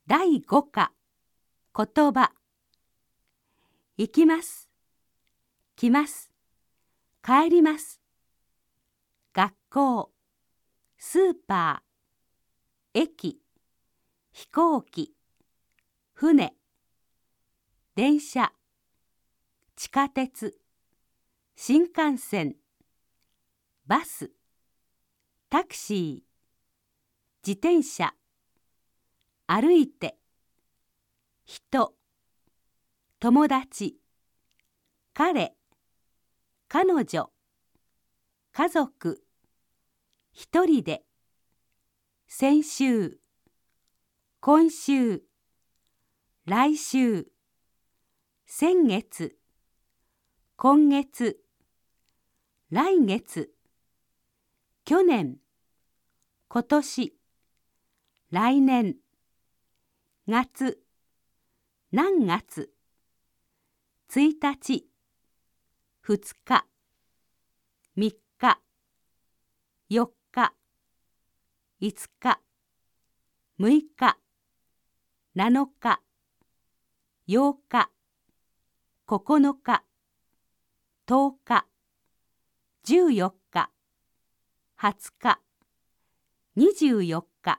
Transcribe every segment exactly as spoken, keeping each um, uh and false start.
だいご課言葉。行きます。来ます。帰ります。学校、スーパー、駅、飛行機、船、電車、地下鉄、新幹線、バス、タクシー、自転車、歩いて、人、友達、彼、彼女、家族、一人で、先週、今週、来週、先月、今月、来月、去年、今年、来年、月、何月、ついたち、ふつか、みっか、よっか、いつか、むいか、なのか、ようか、ここのか、とおか、じゅうよっか、はつか、にじゅうよっか、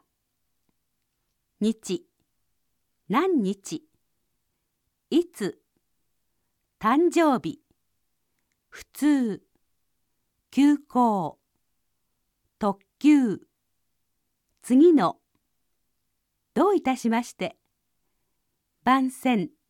日、何日、いつ、誕生日、普通、休校、特急、次の、どういたしまして、番宣。